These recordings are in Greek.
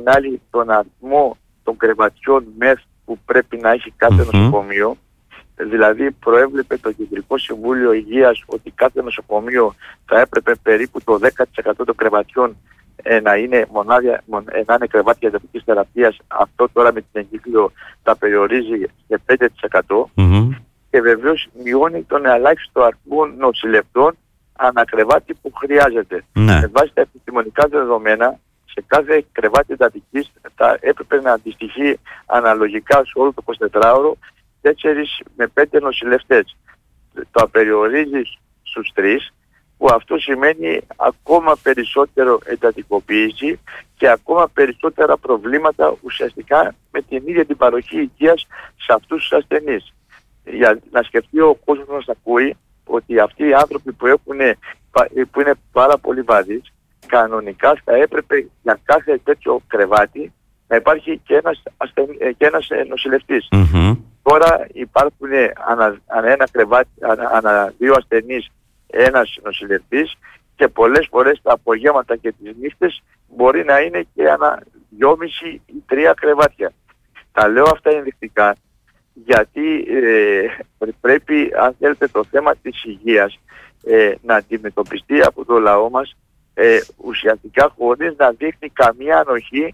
την άλλη τον αριθμό των κρεβατιών ΜΕΘ που πρέπει να έχει κάθε νοσοκομείο. Δηλαδή προέβλεπε το Κεντρικό Συμβούλιο Υγείας ότι κάθε νοσοκομείο θα έπρεπε περίπου το 10% των κρεβατιών να είναι κρεβάτια εντατικής θεραπείας. Αυτό τώρα με την εγκύκλιο τα περιορίζει σε 5%. Και βεβαίως μειώνει τον ελάχιστο αριθμό νοσηλευτών ανακρεβάτι που χρειάζεται. Με βάση τα επιστημονικά δεδομένα, σε κάθε κρεβάτι εντατικής θα έπρεπε να αντιστοιχεί αναλογικά σε όλο το 24ωρο 4 με 5 νοσηλευτές. Το απεριορίζεις στους 3, που αυτό σημαίνει ακόμα περισσότερο εντατικοποίηση και ακόμα περισσότερα προβλήματα ουσιαστικά με την ίδια την παροχή υγείας σε αυτούς τους ασθενείς. Για να σκεφτεί ο κόσμος μας ακούει ότι αυτοί οι άνθρωποι που είναι πάρα πολύ βαρύς, κανονικά θα έπρεπε για κάθε τέτοιο κρεβάτι να υπάρχει και ένας νοσηλευτής. Τώρα υπάρχουν ένα κρεβάτι, ανά 2 ασθενείς ένας νοσηλευτής και πολλές φορές τα απογεύματα και τις νύχτες μπορεί να είναι και ανά 2,5 ή 3 κρεβάτια. Τα λέω αυτά ενδεικτικά γιατί πρέπει, αν θέλετε, το θέμα της υγείας να αντιμετωπιστεί από το λαό μας ουσιαστικά χωρίς να δείχνει καμία ανοχή,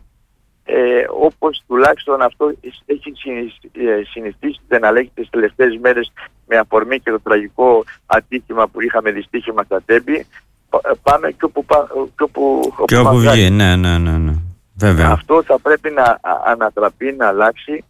όπως τουλάχιστον αυτό έχει συνηθίσει να λέγεται τις τελευταίες μέρες με αφορμή και το τραγικό ατύχημα που είχαμε, δυστύχημα στα Τέμπη. Πάμε και όπου βγει, ναι. Βέβαια. Αυτό θα πρέπει να ανατραπεί, να αλλάξει,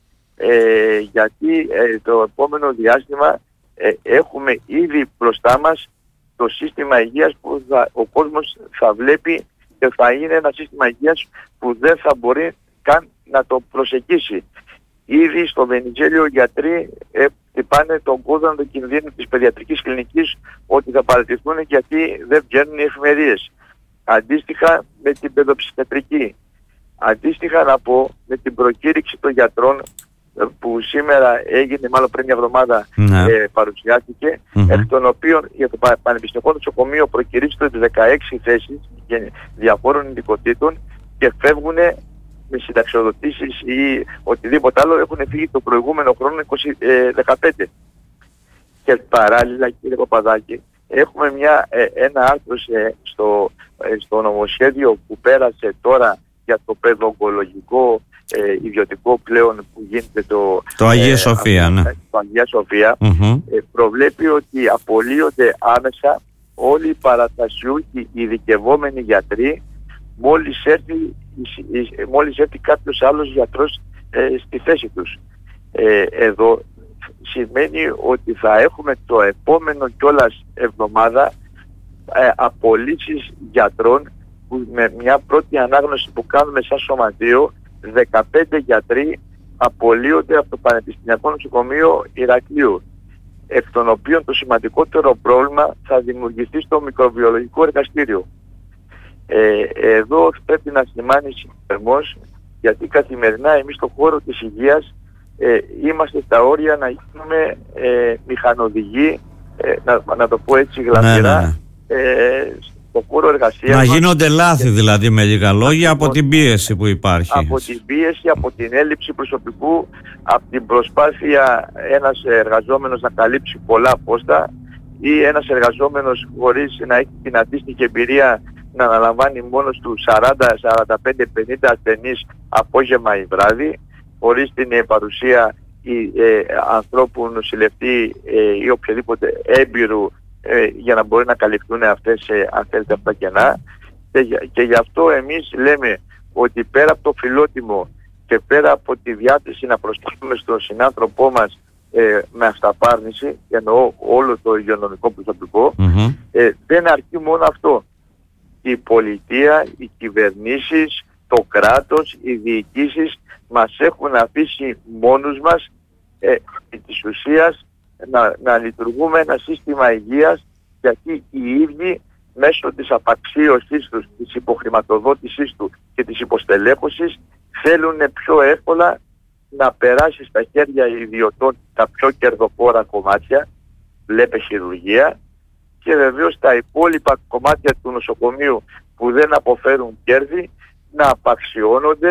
γιατί το επόμενο διάστημα έχουμε ήδη μπροστά μας το σύστημα υγείας που ο κόσμος θα βλέπει και θα είναι ένα σύστημα υγείας που δεν θα μπορεί καν να το προσεγγίσει. Ήδη στο Βενιζέλιο οι γιατροί χτυπάνε τον κόδωνα του κινδύνου της παιδιατρικής κλινικής ότι θα παραιτηθούν γιατί δεν βγαίνουν οι εφημερίες. Αντίστοιχα με την παιδοψυχιατρική. Αντίστοιχα να πω με την προκήρυξη των γιατρών που σήμερα έγινε, μάλλον πριν μια εβδομάδα παρουσιάστηκε, εκ των οποίων για το Πανεπιστημιακό Νοσοκομείο προκηρύσσονται 16 θέσεις διαφόρων ειδικοτήτων και φεύγουν με συνταξιοδοτήσεις ή οτιδήποτε άλλο, έχουν φύγει το προηγούμενο χρόνο 15. Και παράλληλα, κύριε Παπαδάκη, έχουμε ένα άρθρο στο νομοσχέδιο που πέρασε τώρα για το παιδοογκολογικό ιδιωτικό πλέον που γίνεται το Αγία Σοφία, ναι. Το Αγία Σοφία, προβλέπει ότι απολύονται άμεσα όλοι οι παρατασιούχοι ειδικευόμενοι γιατροί μόλις έρθει κάποιος άλλος γιατρός στη θέση τους. Εδώ σημαίνει ότι θα έχουμε το επόμενο κιόλας εβδομάδα απολύσεις γιατρών που με μια πρώτη ανάγνωση που κάνουμε σαν σωματείο 15 γιατροί απολύονται από το Πανεπιστημιακό Νοσοκομείο Ηρακλείου, εκ των οποίων το σημαντικότερο πρόβλημα θα δημιουργηθεί στο μικροβιολογικό εργαστήριο. Εδώ πρέπει να σημάνει συνθερμός, γιατί καθημερινά εμείς στον χώρο της υγείας είμαστε στα όρια να γίνουμε μηχανοδηγοί, να το πω έτσι γλαφυρά, στον χώρο εργασίας. Να γίνονται λάθη δηλαδή, με λίγα λόγια, από την πίεση που υπάρχει. Από την πίεση, από την έλλειψη προσωπικού, από την προσπάθεια ένας εργαζόμενος να καλύψει πολλά πόστα ή ένας εργαζόμενος χωρίς να έχει την αντίστοιχη εμπειρία να αναλαμβάνει μόνος του 40, 45, 50 ασθενείς απόγευμα ή βράδυ, χωρίς την παρουσία ανθρώπου νοσηλευτή ή οποιοδήποτε έμπειρου για να μπορεί να καλυφθούν αυτές, αν θέλετε, αυτά κενά. Και γι' αυτό εμείς λέμε ότι πέρα από το φιλότιμο και πέρα από τη διάθεση να προσταθούμε στον συνάνθρωπό μας με αυταπάρνηση, εννοώ όλο το υγειονομικό προσωπικό, δεν αρκεί μόνο αυτό. Η πολιτεία, οι κυβερνήσεις, το κράτος, οι διοικήσεις μας έχουν αφήσει μόνους μας της ουσίας να λειτουργούμε ένα σύστημα υγείας, γιατί οι ίδιοι μέσω της απαξίωσής τους, της υποχρηματοδότησής του και της υποστελέχωσης θέλουν πιο εύκολα να περάσει στα χέρια ιδιωτών τα πιο κερδοφόρα κομμάτια, βλέπε χειρουργία, και βεβαίως τα υπόλοιπα κομμάτια του νοσοκομείου που δεν αποφέρουν κέρδη να απαξιώνονται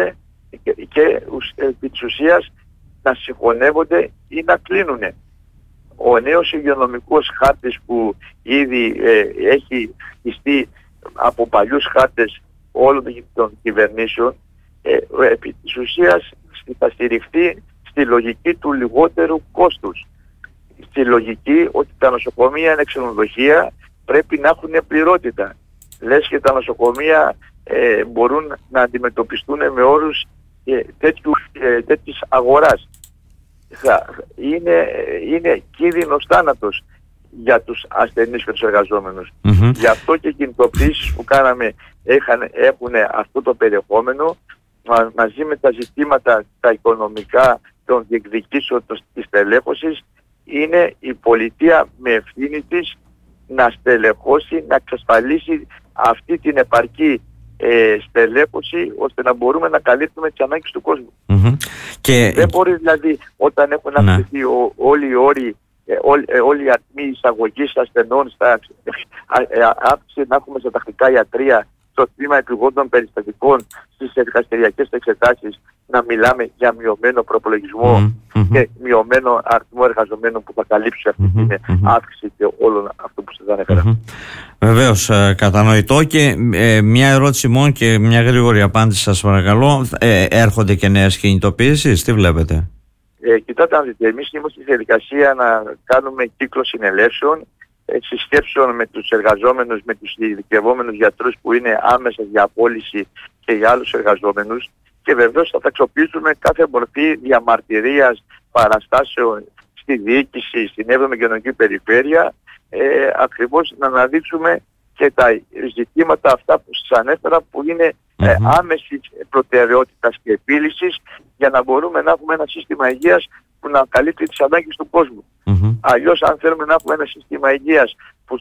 και επί της ουσίας να συγχωνεύονται ή να κλείνουν. Ο νέος υγειονομικός χάρτης που ήδη έχει χτιστεί από παλιούς χάρτες όλων των κυβερνήσεων, επί της ουσίας θα στηριχθεί στη λογική του λιγότερου κόστους. Στη λογική ότι τα νοσοκομεία είναι ξενοδοχεία, πρέπει να έχουν πληρότητα. Λες και τα νοσοκομεία μπορούν να αντιμετωπιστούν με όρους τέτοιης αγοράς. Είναι κίνδυνος θάνατος για τους ασθενείς και τους εργαζόμενους. Γι' αυτό και οι κινητοποιήσεις που κάναμε έχουν αυτό το περιεχόμενο, μαζί με τα ζητήματα τα οικονομικά των διεκδικήσεων της στελέχωσης. Είναι η πολιτεία με ευθύνη της να στελεχώσει, να εξασφαλίσει αυτή την επαρκή στελέχωση, ώστε να μπορούμε να καλύπτουμε τις ανάγκες του κόσμου. Και δεν μπορεί δηλαδή όταν έχουν αυξηθεί όλοι οι όροι, όλοι οι αριθμοί εισαγωγής ασθενών, αύξηση να έχουμε στα τακτικά ιατρεία, στο τμήμα επιγόντων περιστατικών, στις εργαστηριακές εξετάσεις, να μιλάμε για μειωμένο προπολογισμό και μειωμένο αριθμό εργαζομένων που θα καλύψει αυτή την αύξηση και όλο αυτό που σας ανέφερα. Βεβαίως, κατανοητό. Και μια ερώτηση μόνο και μια γρήγορη απάντηση, σας παρακαλώ. Έρχονται και νέες κινητοποιήσεις, τι βλέπετε? Κοιτάτε να δείτε, εμείς είμαστε στη διαδικασία να κάνουμε κύκλο συνελεύσεων, συσκέψεων με τους εργαζόμενους, με τους ειδικευόμενους γιατρούς που είναι άμεσα για απόλυση και για άλλους εργαζόμενους, και βεβαίως θα ταξοποιήσουμε κάθε μορφή διαμαρτυρίας, παραστάσεων στη διοίκηση, στην 7η Κοινωνική Περιφέρεια, ακριβώς να αναδείξουμε και τα ζητήματα αυτά που σας ανέφερα, που είναι άμεσης προτεραιότητας και επίλυσης, για να μπορούμε να έχουμε ένα σύστημα υγείας που να καλύπτει τις ανάγκες του κόσμου. Αλλιώς, αν θέλουμε να έχουμε ένα σύστημα υγείας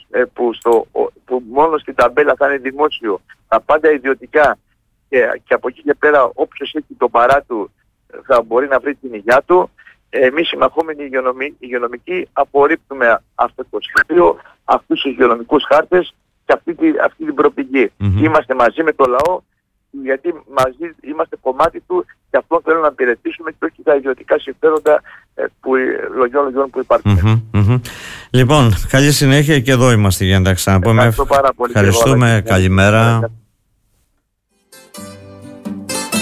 που μόνο στην ταμπέλα θα είναι δημόσιο, τα πάντα ιδιωτικά, και από εκεί και πέρα όποιος έχει το παρά του θα μπορεί να βρει την υγεία του, εμείς συμμαχόμενοι υγειονομικοί απορρίπτουμε αυτό το σχέδιο, αυτούς τους υγειονομικούς χάρτες και αυτή την προοπτική. Είμαστε μαζί με το λαό, γιατί μαζί είμαστε κομμάτι του και αυτό θέλουμε να υπηρετήσουμε, και όχι τα ιδιωτικά συμφέροντα λογιών που υπάρχουν. Λοιπόν, καλή συνέχεια, και εδώ είμαστε για να τα ξαναπούμε. Ευχαριστώ πάρα πολύ. Ευχαριστούμε, καλημέρα.